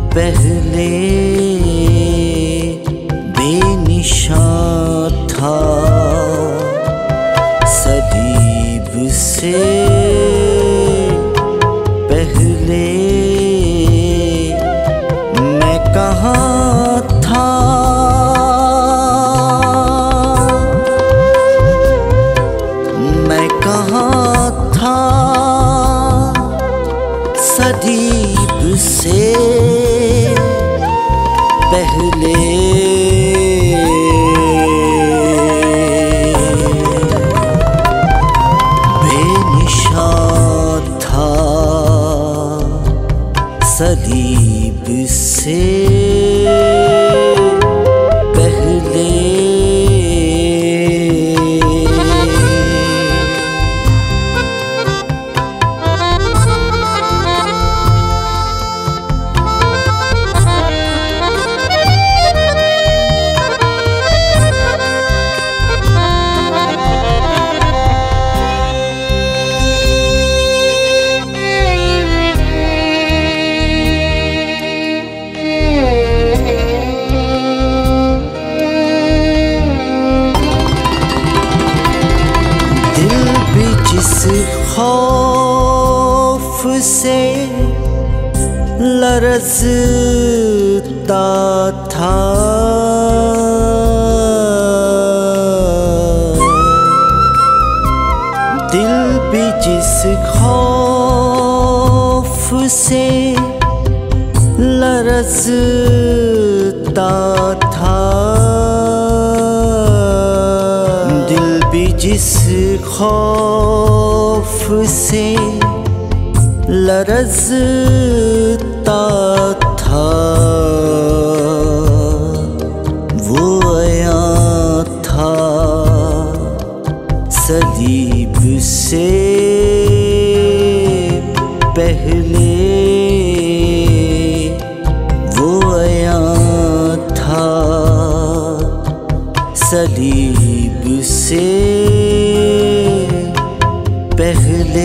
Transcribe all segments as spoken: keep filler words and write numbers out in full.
पहले बेनिशान था सलीब से पहले मैं कहाँ था। मैं कहाँ था सलीब से पहले। बेनिशान था सलीब से पहले। जिस खौफ से लरज़ता था दिल भी जिस खौफ से लरज़ता था दिल भी जिस खौफ से लरज़ता था वो आया था सलीब से पहले। वो आया था सलीब से पहले।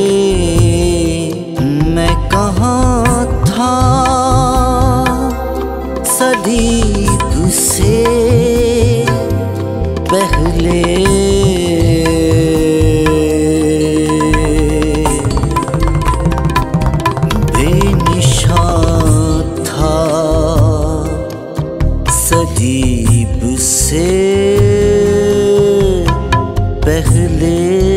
मैं कहाँ था सलीब से पहले। बेनिशान था सलीब से पहले।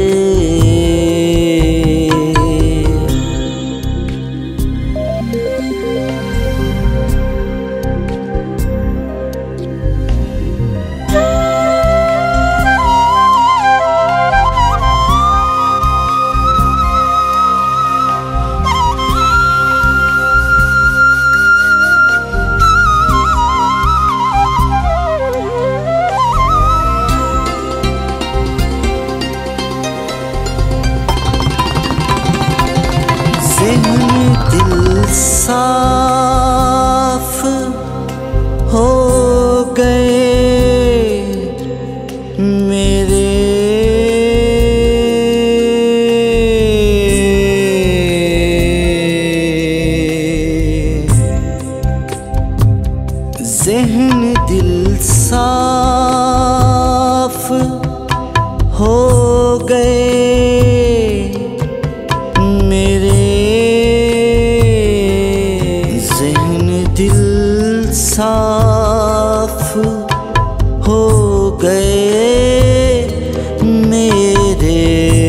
दिल साफ हो गए मेरे ज़हन दिल साफ हो गए मेरे दिल साफ हो गए मेरे।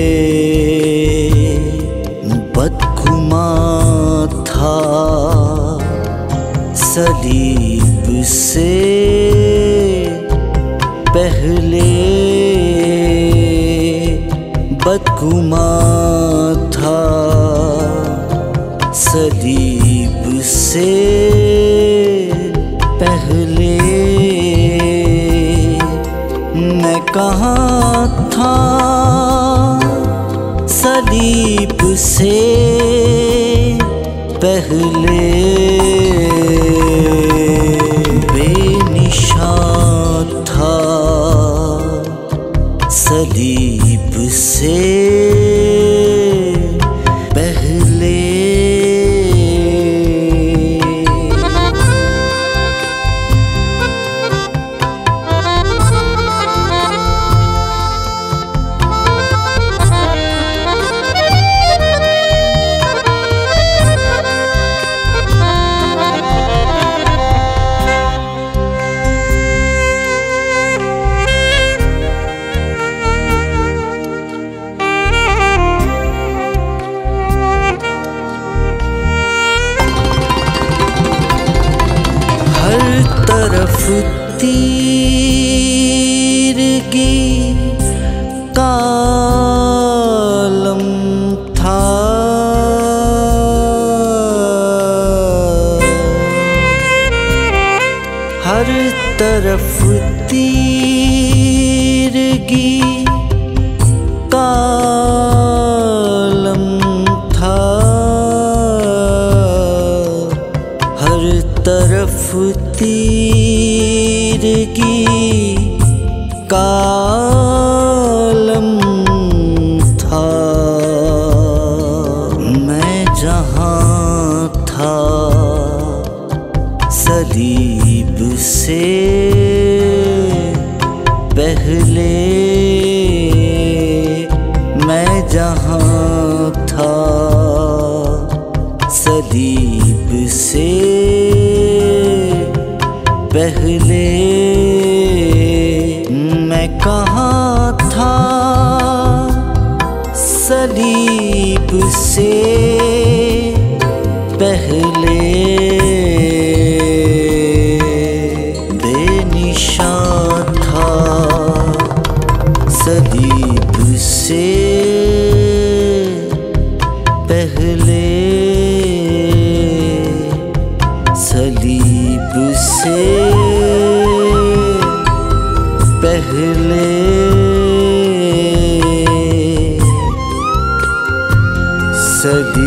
बदगुमां था सलीब से पहले। बदगुमां था सलीब से पहले। मैं कहाँ था सलीब से पहले। बेनिशान था सलीब से पहले। तरफ तीरगी कालम था। हर तरफ तीरगी कालम था। हर तरफ तीरगी कालम था। मैं जहाँ था सलीब से पहले, मैं जहाँ था सलीब से पहले, मैं कहाँ था सलीब से पहले। बेनिशान था सलीब से पहले, सलीब से पहले, सलीब